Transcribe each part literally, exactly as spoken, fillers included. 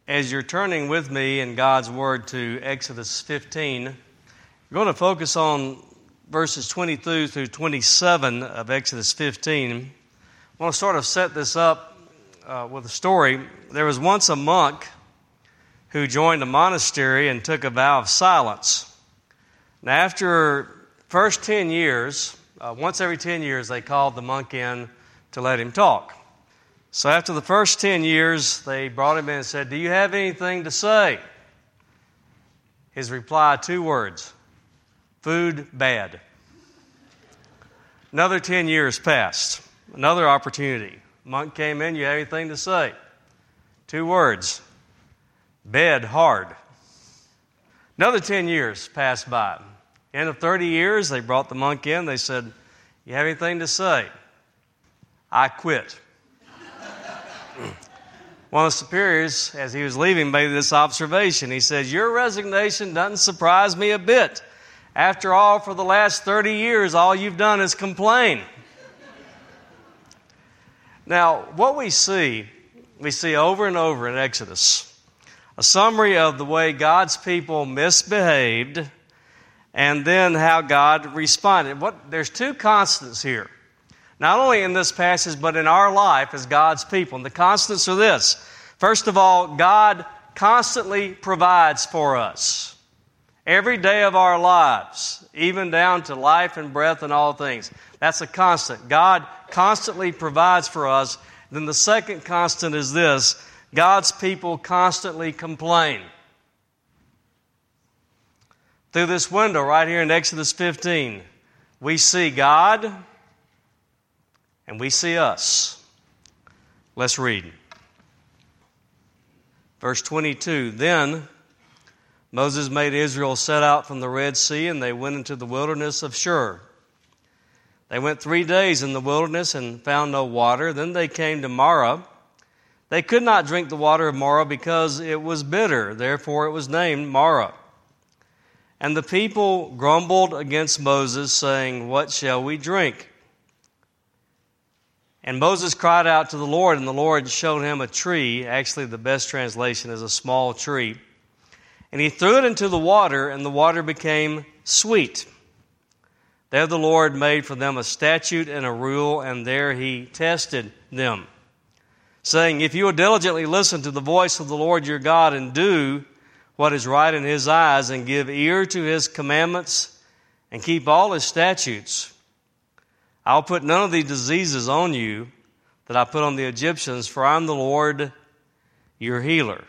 As you're turning with me in God's Word to Exodus fifteen, we're going to focus on verses twenty-two through twenty-seven of Exodus fifteen. I want to sort of set this up uh, with a story. There was once a monk who joined a monastery and took a vow of silence. Now, after first ten years, uh, once every ten years, they called the monk in to let him talk. So after the first ten years, they brought him in and said, "Do you have anything to say?" His reply, two words: food bad. Another ten years passed. Another opportunity. Monk came in, "You have anything to say?" Two words: bed hard. Another ten years passed by. End of thirty years, they brought the monk in. They said, "You have anything to say?" "I quit." One of the superiors, as he was leaving, made this observation. He says, "Your resignation doesn't surprise me a bit. After all, for the last thirty years, all you've done is complain." Now, what we see, we see over and over in Exodus, a summary of the way God's people misbehaved and then how God responded. What, there's two constants here. Not only in this passage, but in our life as God's people. And the constants are this. First of all, God constantly provides for us. Every day of our lives, even down to life and breath and all things. That's a constant. God constantly provides for us. Then the second constant is this. God's people constantly complain. Through this window right here in Exodus fifteen, we see God and we see us. Let's read. Verse twenty-two, "Then Moses made Israel set out from the Red Sea, and they went into the wilderness of Shur. They went three days in the wilderness and found no water. Then they came to Marah. They could not drink the water of Marah because it was bitter. Therefore it was named Marah. And the people grumbled against Moses, saying, 'What shall we drink?' And Moses cried out to the Lord, and the Lord showed him a tree." Actually, the best translation is a small tree. "And he threw it into the water, and the water became sweet. There the Lord made for them a statute and a rule, and there he tested them, saying, 'If you will diligently listen to the voice of the Lord your God and do what is right in his eyes, and give ear to his commandments, and keep all his statutes, I'll put none of these diseases on you that I put on the Egyptians, for I'm the Lord your healer.'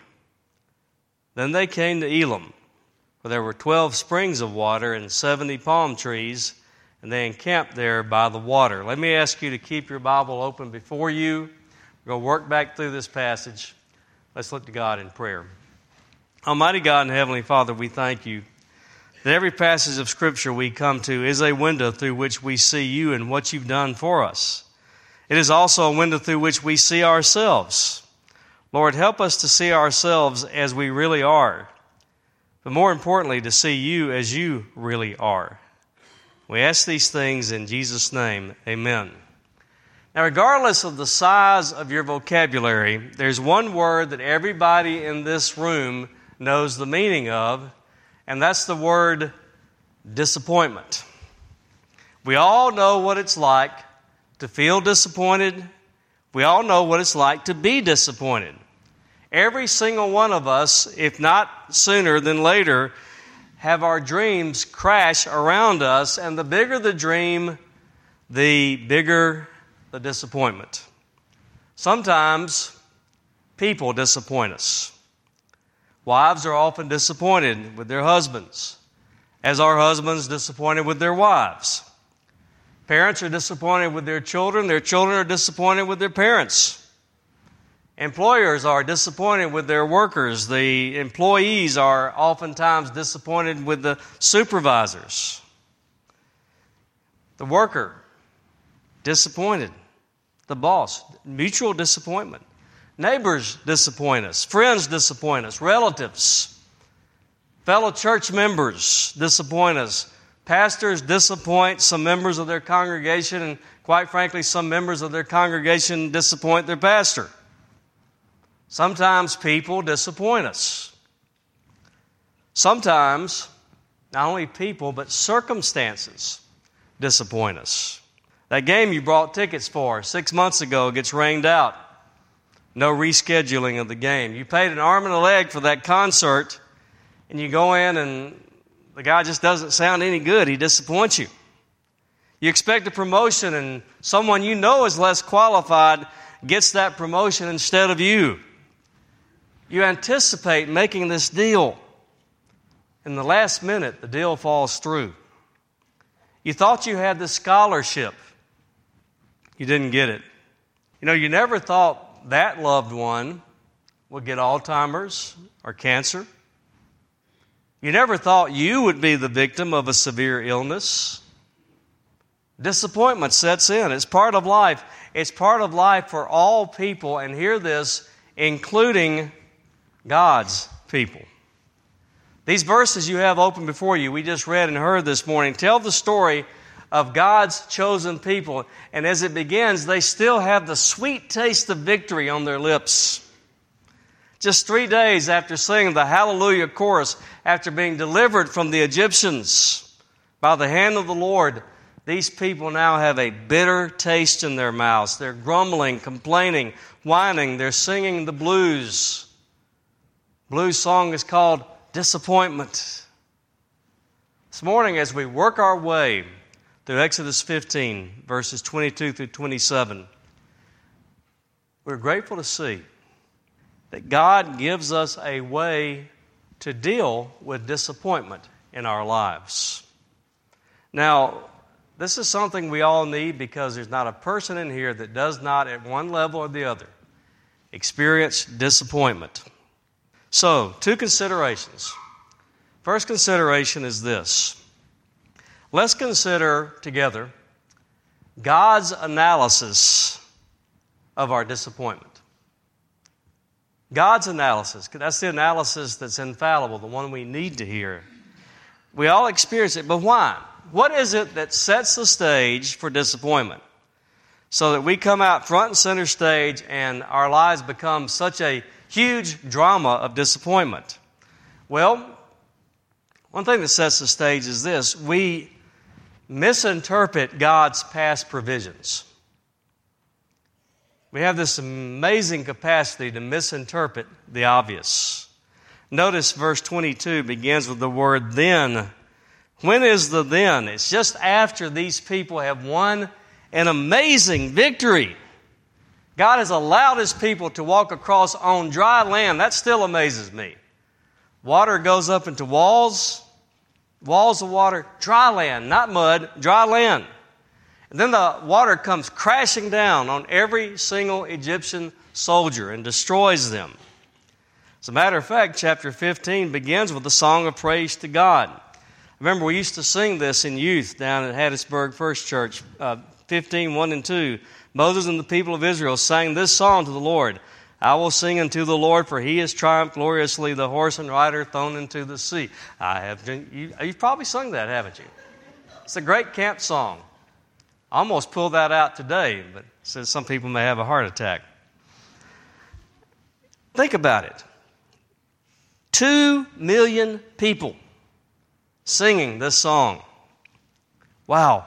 Then they came to Elim, where there were twelve springs of water and seventy palm trees, and they encamped there by the water." Let me ask you to keep your Bible open before you. We're going to work back through this passage. Let's look to God in prayer. Almighty God and Heavenly Father, we thank you that every passage of Scripture we come to is a window through which we see you and what you've done for us. It is also a window through which we see ourselves. Lord, help us to see ourselves as we really are, but more importantly, to see you as you really are. We ask these things in Jesus' name, amen. Now, regardless of the size of your vocabulary, there's one word that everybody in this room knows the meaning of, and that's the word disappointment. We all know what it's like to feel disappointed. We all know what it's like to be disappointed. Every single one of us, if not sooner than later, have our dreams crash around us, and the bigger the dream, the bigger the disappointment. Sometimes people disappoint us. Wives are often disappointed with their husbands, as are husbands disappointed with their wives. Parents are disappointed with their children. Their children are disappointed with their parents. Employers are disappointed with their workers. The employees are oftentimes disappointed with the supervisors. The worker, disappointed. The boss, mutual disappointment. Neighbors disappoint us. Friends disappoint us. Relatives, fellow church members disappoint us. Pastors disappoint some members of their congregation, and quite frankly, some members of their congregation disappoint their pastor. Sometimes people disappoint us. Sometimes not only people, but circumstances disappoint us. That game you brought tickets for six months ago gets rained out. No rescheduling of the game. You paid an arm and a leg for that concert, and you go in and the guy just doesn't sound any good. He disappoints you. You expect a promotion, and someone you know is less qualified gets that promotion instead of you. You anticipate making this deal. In the last minute, the deal falls through. You thought you had the scholarship. You didn't get it. You know, you never thought that loved one would get Alzheimer's or cancer. You never thought you would be the victim of a severe illness. Disappointment sets in. It's part of life. It's part of life for all people, and hear this, including God's people. These verses you have open before you, we just read and heard this morning, tell the story of God's chosen people. And as it begins, they still have the sweet taste of victory on their lips. Just three days after singing the Hallelujah chorus, after being delivered from the Egyptians by the hand of the Lord, these people now have a bitter taste in their mouths. They're grumbling, complaining, whining. They're singing the blues. Blues song is called Disappointment. This morning, as we work our way through Exodus fifteen, verses twenty-two through twenty-seven, we're grateful to see that God gives us a way to deal with disappointment in our lives. Now, this is something we all need, because there's not a person in here that does not, at one level or the other, experience disappointment. So, two considerations. First consideration is this. Let's consider together God's analysis of our disappointment. God's analysis. That's the analysis that's infallible, the one we need to hear. We all experience it, but why? What is it that sets the stage for disappointment? So that we come out front and center stage and our lives become such a huge drama of disappointment. Well, one thing that sets the stage is this. We misinterpret God's past provisions. We have this amazing capacity to misinterpret the obvious. Notice verse twenty-two begins with the word then. When is the then? It's just after these people have won an amazing victory. God has allowed His people to walk across on dry land. That still amazes me. Water goes up into walls, walls of water, dry land, not mud, dry land. And then the water comes crashing down on every single Egyptian soldier and destroys them. As a matter of fact, chapter fifteen begins with a song of praise to God. Remember, we used to sing this in youth down at Hattiesburg First Church, uh, fifteen, one and two. Moses and the people of Israel sang this song to the Lord. I will sing unto the Lord, for He has triumphed gloriously, the horse and rider thrown into the sea. I have. You, you've probably sung that, haven't you? It's a great camp song. I almost pulled that out today, but since some people may have a heart attack. Think about it. Two million people singing this song. Wow.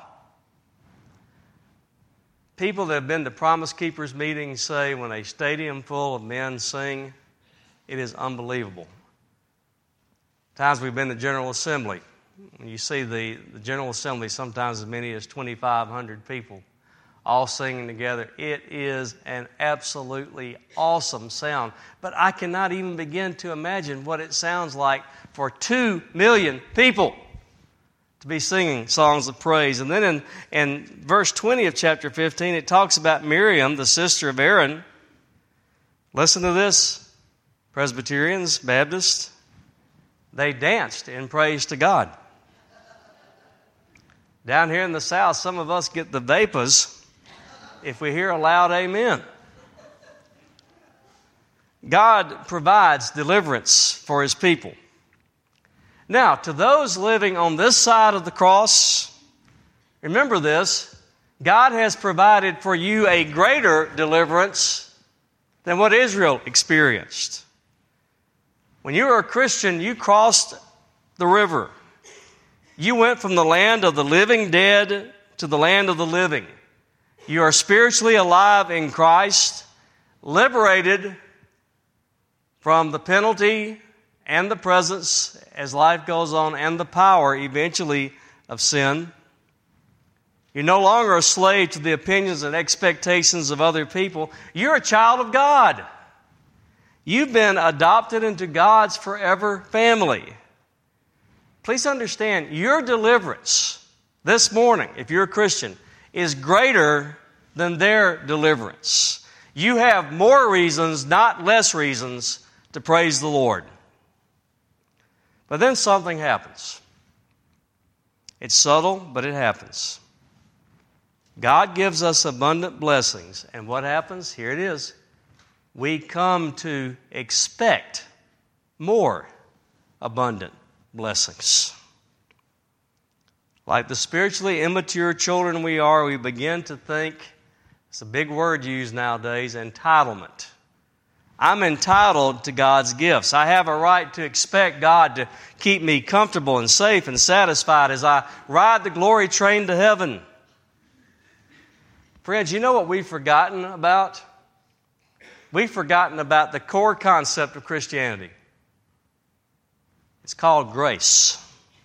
People that have been to Promise Keepers meetings say when a stadium full of men sing, it is unbelievable. Times we've been to General Assembly. When you see the, the General Assembly, sometimes as many as twenty-five hundred people all singing together. It is an absolutely awesome sound. But I cannot even begin to imagine what it sounds like for two million people to be singing songs of praise. And then in, in verse twenty of chapter fifteen, it talks about Miriam, the sister of Aaron. Listen to this, Presbyterians, Baptists. They danced in praise to God. Down here in the South, some of us get the vapors if we hear a loud amen. God provides deliverance for His people. Now, to those living on this side of the cross, remember this, God has provided for you a greater deliverance than what Israel experienced. When you were a Christian, you crossed the river. You went from the land of the living dead to the land of the living. You are spiritually alive in Christ, liberated from the penalty and the presence as life goes on, and the power eventually of sin. You're no longer a slave to the opinions and expectations of other people. You're a child of God. You've been adopted into God's forever family. Please understand, your deliverance this morning, if you're a Christian, is greater than their deliverance. You have more reasons, not less reasons, to praise the Lord. But then something happens. It's subtle, but it happens. God gives us abundant blessings. And what happens? Here it is. We come to expect more abundant blessings. Like the spiritually immature children we are, we begin to think, it's a big word used nowadays, entitlement. I'm entitled to God's gifts. I have a right to expect God to keep me comfortable and safe and satisfied as I ride the glory train to heaven. Friends, you know what we've forgotten about? We've forgotten about the core concept of Christianity. It's called grace.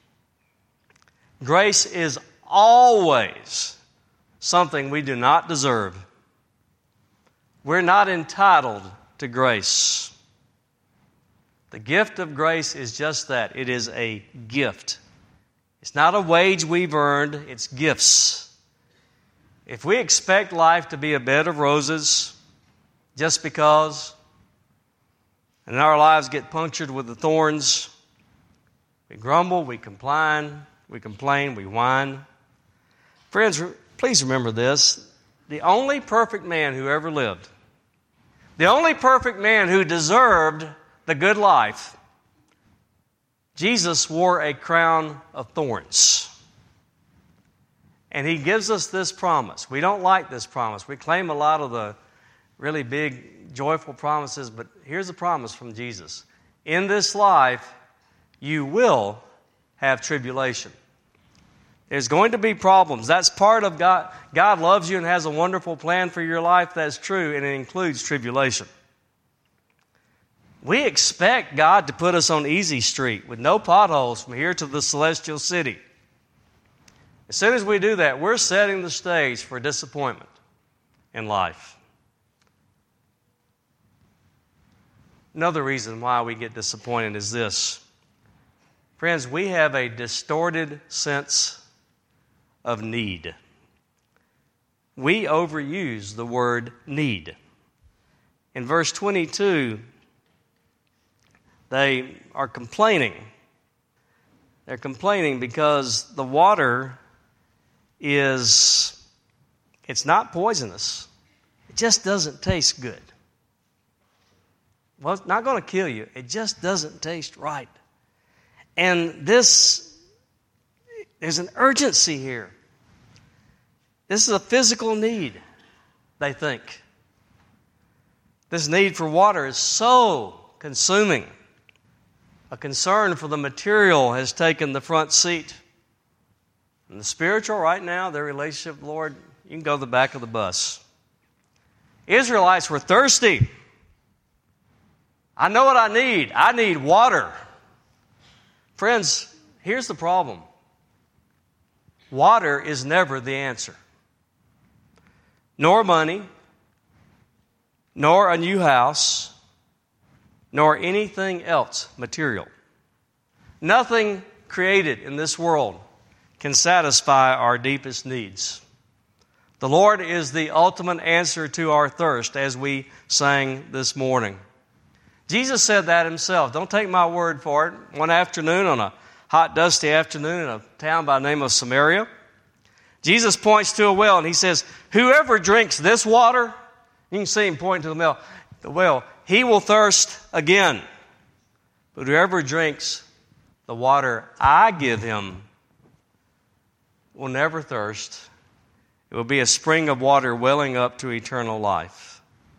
Grace is always something we do not deserve. We're not entitled to grace. The gift of grace is just that. It is a gift. It's not a wage we've earned, it's gifts. If we expect life to be a bed of roses just because, and our lives get punctured with the thorns, we grumble, we complain, we complain, we whine. Friends, please remember this. The only perfect man who ever lived, the only perfect man who deserved the good life, Jesus wore a crown of thorns. And He gives us this promise. We don't like this promise. We claim a lot of the really big, joyful promises, but here's a promise from Jesus. In this life, you will have tribulation. There's going to be problems. That's part of God. God loves you and has a wonderful plan for your life. That's true, and it includes tribulation. We expect God to put us on easy street with no potholes from here to the celestial city. As soon as we do that, we're setting the stage for disappointment in life. Another reason why we get disappointed is this. Friends, we have a distorted sense of need. We overuse the word need. In verse twenty-two, they are complaining. They're complaining because the water is, it's not poisonous. It just doesn't taste good. Well, it's not going to kill you. It just doesn't taste right. And this, there's an urgency here. This is a physical need, they think. This need for water is so consuming. A concern for the material has taken the front seat. And the spiritual, right now, their relationship with the Lord, you can go to the back of the bus. Israelites were thirsty. I know what I need. I need water. Friends, here's the problem. Water is never the answer. Nor money, nor a new house, nor anything else material. Nothing created in this world can satisfy our deepest needs. The Lord is the ultimate answer to our thirst, as we sang this morning. Jesus said that Himself. Don't take my word for it. One afternoon, on a hot, dusty afternoon in a town by the name of Samaria, Jesus points to a well and He says, whoever drinks this water, you can see Him pointing to the well, the well, he will thirst again. But whoever drinks the water I give him will never thirst. It will be a spring of water welling up to eternal life.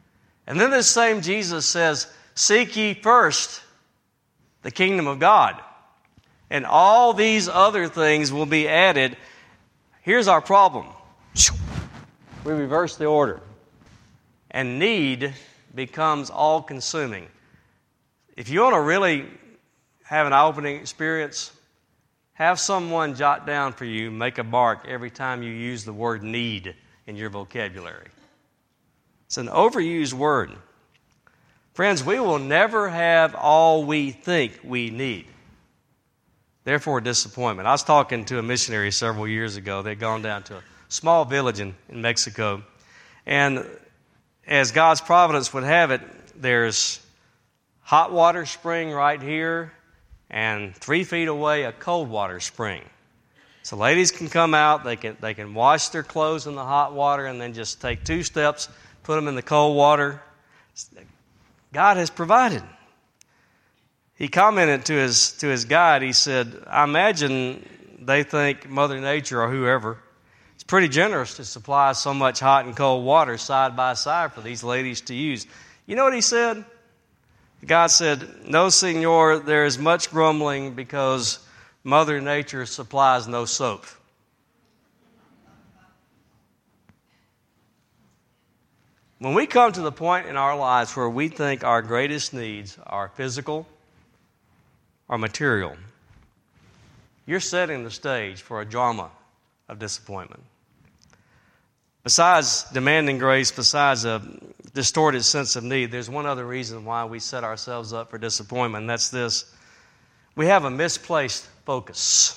And then this same Jesus says, seek ye first the kingdom of God, and all these other things will be added. Here's our problem. We reverse the order. And need becomes all-consuming. If you want to really have an eye-opening experience, have someone jot down for you, make a mark every time you use the word need in your vocabulary. It's an overused word. Friends, we will never have all we think we need. Therefore, disappointment. I was talking to a missionary several years ago. They'd gone down to a small village in, in Mexico. And as God's providence would have it, there's hot water spring right here, and three feet away, a cold water spring. So ladies can come out, they can, they can wash their clothes in the hot water, and then just take two steps, put them in the cold water. God has provided. He commented to his to his guide, he said, I imagine they think Mother Nature or whoever is pretty generous to supply so much hot and cold water side by side for these ladies to use. You know what he said? God said, no, senor, there is much grumbling because Mother Nature supplies no soap. When we come to the point in our lives where we think our greatest needs are physical or material, you're setting the stage for a drama of disappointment. Besides demanding grace, besides a distorted sense of need, there's one other reason why we set ourselves up for disappointment, and that's this. We have a misplaced focus.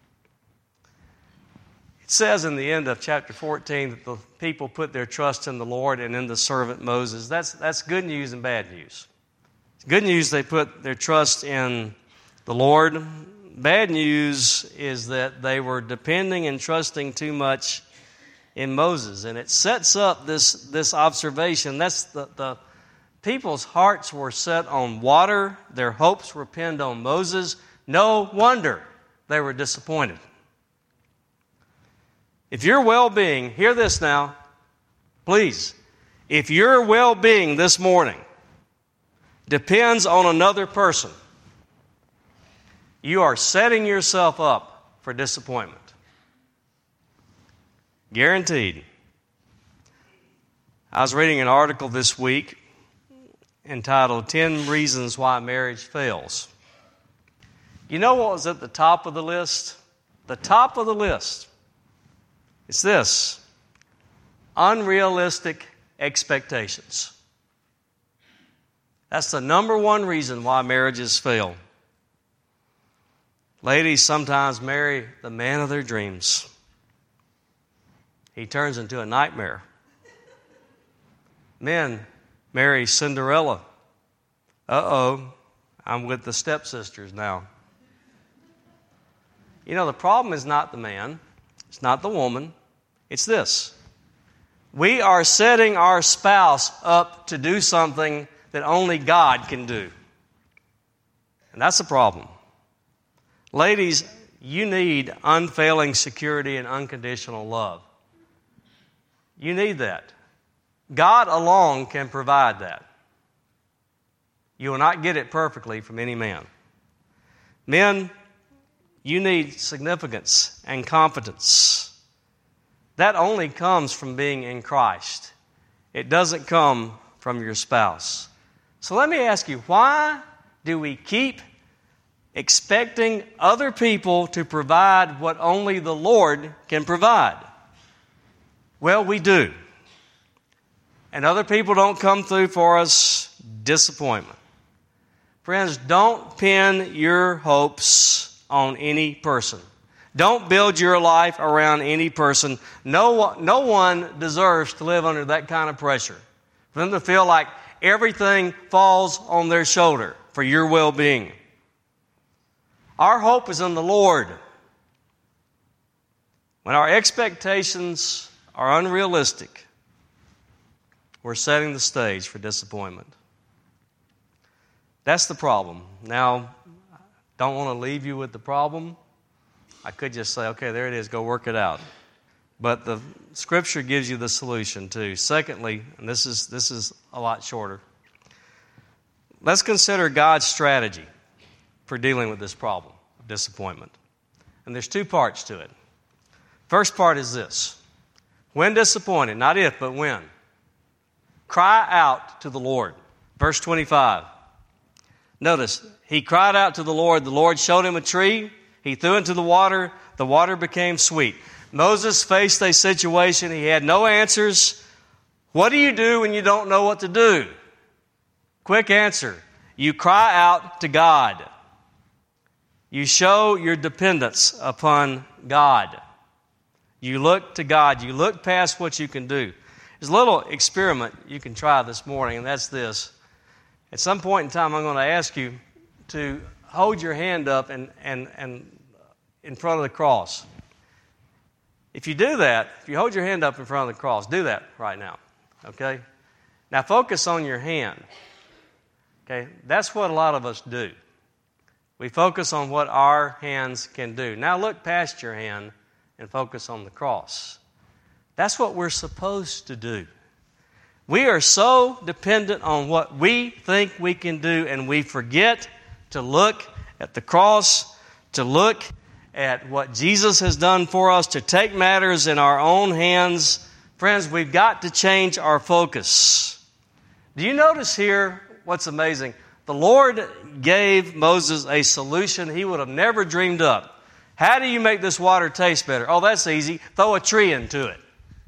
It says in the end of chapter fourteen that the people put their trust in the Lord and in the servant Moses. That's, that's good news and bad news. It's good news they put their trust in the Lord. Bad news is that they were depending and trusting too much in Moses. And it sets up this, this observation. That's the, the people's hearts were set on water. Their hopes were pinned on Moses. No wonder they were disappointed. If your well-being, hear this now, please. If your well-being this morning depends on another person, you are setting yourself up for disappointment. Guaranteed. I was reading an article this week entitled ten Reasons Why Marriage Fails. You know what was at the top of the list? The top of the list. It's this: unrealistic expectations. That's the number one reason why marriages fail. Ladies sometimes marry the man of their dreams. He turns into a nightmare. Men marry Cinderella. Uh-oh, I'm with the stepsisters now. You know, the problem is not the man. It's not the woman. It's this. We are setting our spouse up to do something that only God can do. And that's the problem. Ladies, you need unfailing security and unconditional love. You need that. God alone can provide that. You will not get it perfectly from any man. Men, you need significance and confidence. That only comes from being in Christ. It doesn't come from your spouse. So let me ask you, why do we keep expecting other people to provide what only the Lord can provide? Well, we do. And other people don't come through for us. Disappointment. Friends, don't pin your hopes on any person. Don't build your life around any person. No, no one deserves to live under that kind of pressure. For them to feel like everything falls on their shoulder for your well-being. Our hope is in the Lord. When our expectations are unrealistic, we're setting the stage for disappointment. That's the problem. Now, I don't want to leave you with the problem. I could just say, okay, there it is, go work it out. But the Scripture gives you the solution too. Secondly, and this is this is a lot shorter, let's consider God's strategy for dealing with this problem of disappointment. And there's two parts to it. First part is this. When disappointed, not if, but when, cry out to the Lord. Verse twenty-five. Notice, he cried out to the Lord. The Lord showed him a tree. He threw into the water. The water became sweet. Moses faced a situation. He had no answers. What do you do when you don't know what to do? Quick answer. You cry out to God. You show your dependence upon God. You look to God. You look past what you can do. There's a little experiment you can try this morning, and that's this. At some point in time, I'm going to ask you to hold your hand up and, and, and in front of the cross. If you do that, if you hold your hand up in front of the cross, do that right now, okay? Now focus on your hand, okay? That's what a lot of us do. We focus on what our hands can do. Now look past your hand and focus on the cross. That's what we're supposed to do. We are so dependent on what we think we can do, and we forget to look at the cross, to look at what Jesus has done for us, to take matters in our own hands. Friends, we've got to change our focus. Do you notice here what's amazing? The Lord gave Moses a solution he would have never dreamed up. How do you make this water taste better? Oh, that's easy. Throw a tree into it.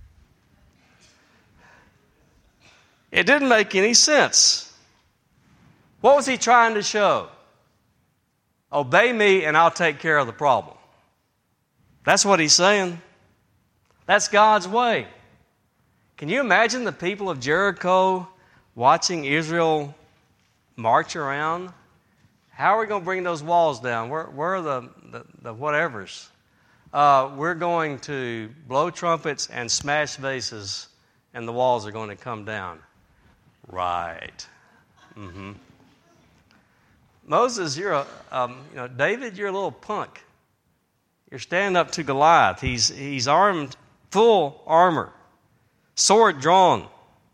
It didn't make any sense. What was he trying to show? Obey me and I'll take care of the problem. That's what he's saying. That's God's way. Can you imagine the people of Jericho watching Israel march around? How are we going to bring those walls down? Where, where are the, the, the whatevers? Uh, we're going to blow trumpets and smash vases, and the walls are going to come down. Right. Mm-hmm. Moses, you're a, um, you know, David, you're a little punk. You're standing up to Goliath. He's, he's armed, full armor, sword drawn.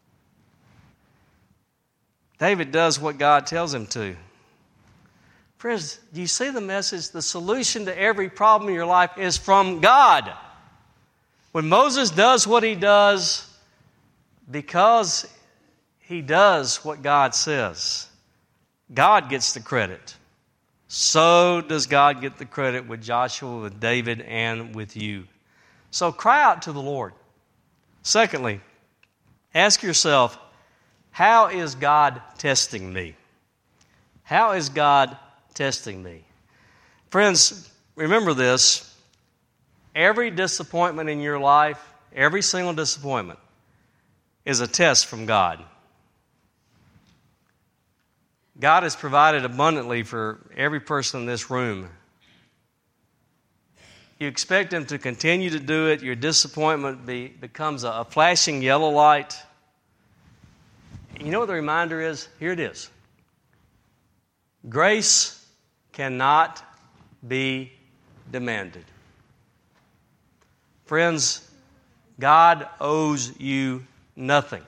David does what God tells him to. Friends, do you see the message? The solution to every problem in your life is from God. When Moses does what he does, because he does what God says, God gets the credit. So does God get the credit with Joshua, with David, and with you. So cry out to the Lord. Secondly, ask yourself, how is God testing me? How is God testing me? Friends, remember this. Every disappointment in your life, every single disappointment, is a test from God. God has provided abundantly for every person in this room. You expect Him to continue to do it. Your disappointment be, becomes a, a flashing yellow light. You know what the reminder is? Here it is. Grace cannot be demanded. Friends, God owes you nothing.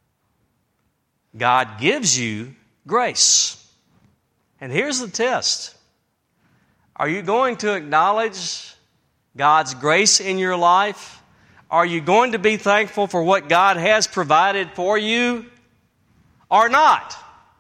God gives you grace. And here's the test. Are you going to acknowledge God's grace in your life? Are you going to be thankful for what God has provided for you or not?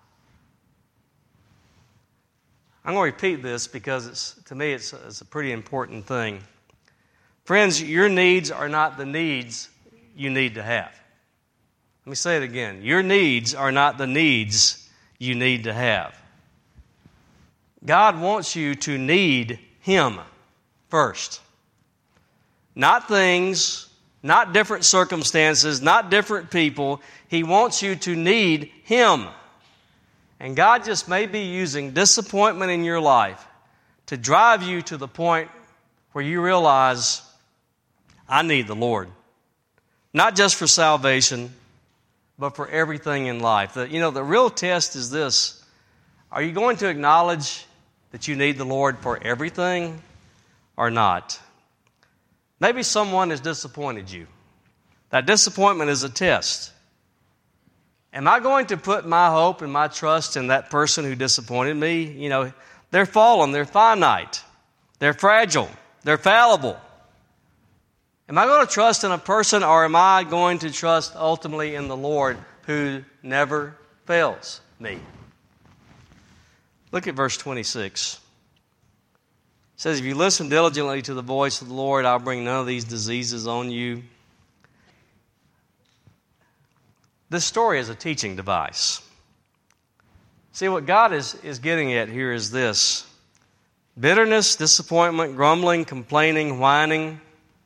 I'm going to repeat this because it's, to me it's, it's a pretty important thing. Friends, your needs are not the needs you need to have. Let me say it again. Your needs are not the needs you need to have. God wants you to need Him first. Not things, not different circumstances, not different people. He wants you to need Him. And God just may be using disappointment in your life to drive you to the point where you realize, I need the Lord. Not just for salvation, but for everything in life. The, you know, the real test is this. Are you going to acknowledge that you need the Lord for everything or not? Maybe someone has disappointed you. That disappointment is a test. Am I going to put my hope and my trust in that person who disappointed me? You know, they're fallen, they're finite, they're fragile, they're fallible. Am I going to trust in a person, or am I going to trust ultimately in the Lord who never fails me? Look at verse twenty-six. It says, if you listen diligently to the voice of the Lord, I'll bring none of these diseases on you. This story is a teaching device. See, what God is, is getting at here is this. Bitterness, disappointment, grumbling, complaining, whining.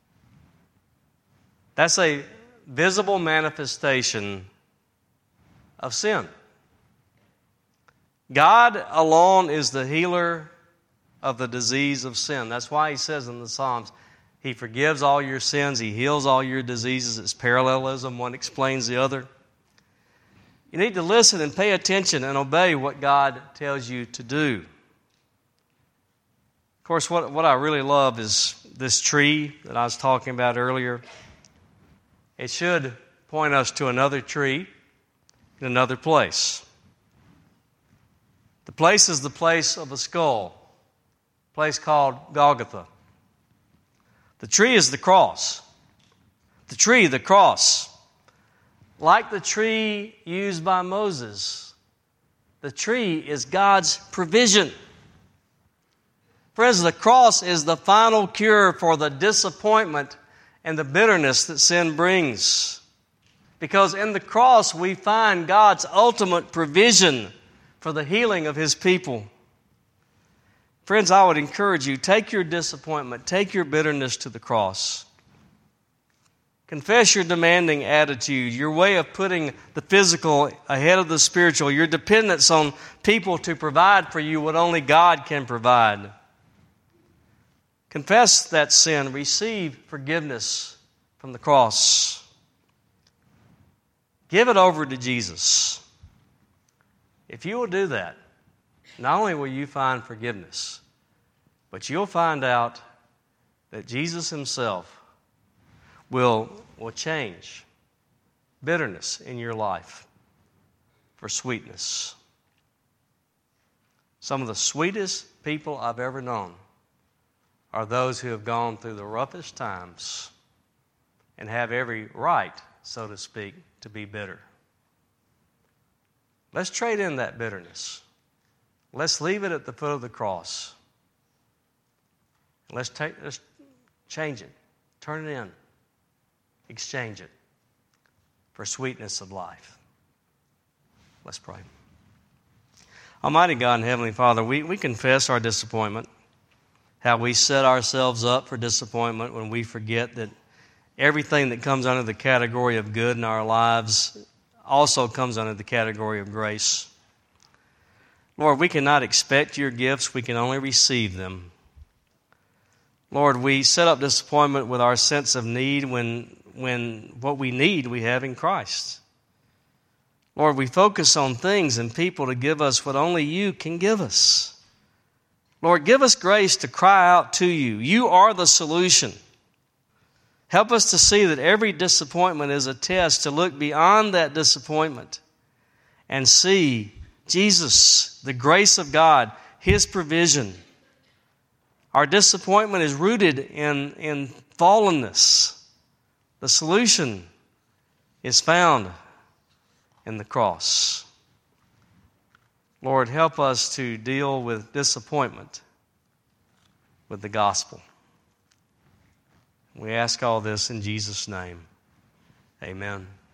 That's a visible manifestation of sin. God alone is the healer of the disease of sin. That's why he says in the Psalms, he forgives all your sins, he heals all your diseases. It's parallelism, one explains the other. You need to listen and pay attention and obey what God tells you to do. Of course, what, what I really love is this tree that I was talking about earlier. It should point us to another tree in another place. The place is the place of a skull, a place called Golgotha. The tree is the cross. The tree, the cross. Like the tree used by Moses, the tree is God's provision. Friends, the cross is the final cure for the disappointment and the bitterness that sin brings. Because in the cross we find God's ultimate provision for the healing of His people. Friends, I would encourage you, take your disappointment, take your bitterness to the cross. Confess your demanding attitude, your way of putting the physical ahead of the spiritual, your dependence on people to provide for you what only God can provide. Confess that sin, receive forgiveness from the cross. Give it over to Jesus. If you will do that, not only will you find forgiveness, but you'll find out that Jesus Himself will, will change bitterness in your life for sweetness. Some of the sweetest people I've ever known are those who have gone through the roughest times and have every right, so to speak, to be bitter. Let's trade in that bitterness. Let's leave it at the foot of the cross. Let's, take, let's change it. Turn it in. Exchange it for sweetness of life. Let's pray. Almighty God and Heavenly Father, we, we confess our disappointment, how we set ourselves up for disappointment when we forget that everything that comes under the category of good in our lives also comes under the category of grace. Lord, we cannot expect your gifts, we can only receive them. Lord, we set up disappointment with our sense of need when, when what we need we have in Christ. Lord, we focus on things and people to give us what only you can give us. Lord, give us grace to cry out to you. You are the solution. Help us to see that every disappointment is a test to look beyond that disappointment and see Jesus, the grace of God, His provision. Our disappointment is rooted in, in fallenness. The solution is found in the cross. Lord, help us to deal with disappointment with the gospel. We ask all this in Jesus' name. Amen.